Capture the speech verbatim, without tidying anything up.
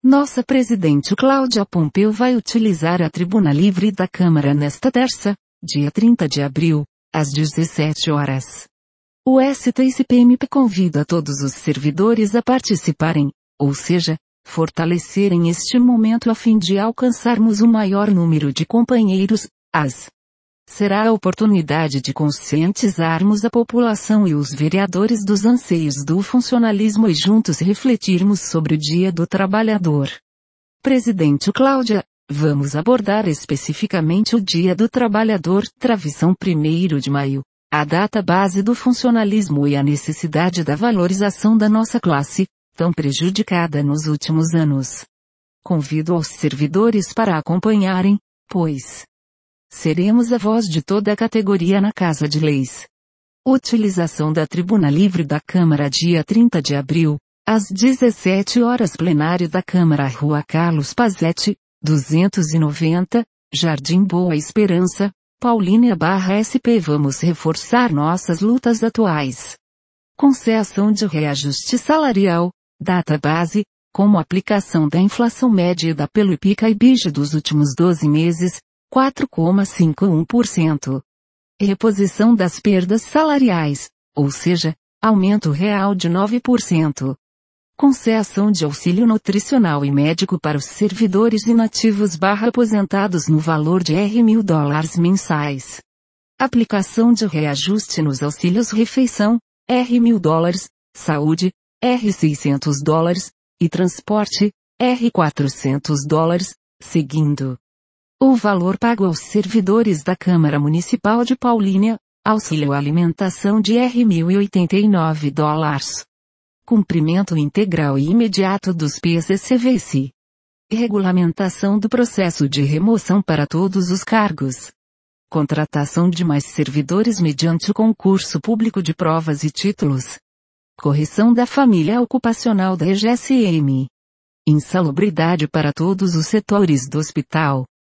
Nossa presidente Cláudia Pompeu vai utilizar a tribuna livre da Câmara nesta terça, dia trinta de abril, às dezessete horas. O S T C P M P convida todos os servidores a participarem, ou seja, fortalecerem este momento a fim de alcançarmos o maior número de companheiros, as. Será a oportunidade de conscientizarmos a população e os vereadores dos anseios do funcionalismo e juntos refletirmos sobre o Dia do Trabalhador. Presidente Cláudia, vamos abordar especificamente o Dia do Trabalhador, travessão primeiro de maio, a data base do funcionalismo e a necessidade da valorização da nossa classe, tão prejudicada nos últimos anos. Convido aos servidores para acompanharem, pois seremos a voz de toda a categoria na Casa de Leis. Utilização da Tribuna Livre da Câmara dia trinta de abril, às dezessete horas plenário da Câmara Rua Carlos Pazetti, duzentos e noventa, Jardim Boa Esperança, Paulínia barra S P. Vamos reforçar nossas lutas atuais. Concessão de reajuste salarial, data base, como aplicação da inflação média da pelo I P C A e B I G dos últimos doze meses, quatro vírgula cinquenta e um por cento. Reposição das perdas salariais, ou seja, aumento real de nove por cento. Concessão de auxílio nutricional e médico para os servidores inativos barra aposentados no valor de R mil dólares mensais. Aplicação de reajuste nos auxílios refeição, R mil dólares, saúde, R seiscentos dólares, e transporte, R quatrocentos dólares, seguindo. O valor pago aos servidores da Câmara Municipal de Paulínia, auxílio alimentação de R mil e oitenta e nove dólares. Cumprimento integral e imediato dos P C C V S. Regulamentação do processo de remoção para todos os cargos. Contratação de mais servidores mediante o concurso público de provas e títulos. Correção da família ocupacional da E G S M. Insalubridade para todos os setores do hospital.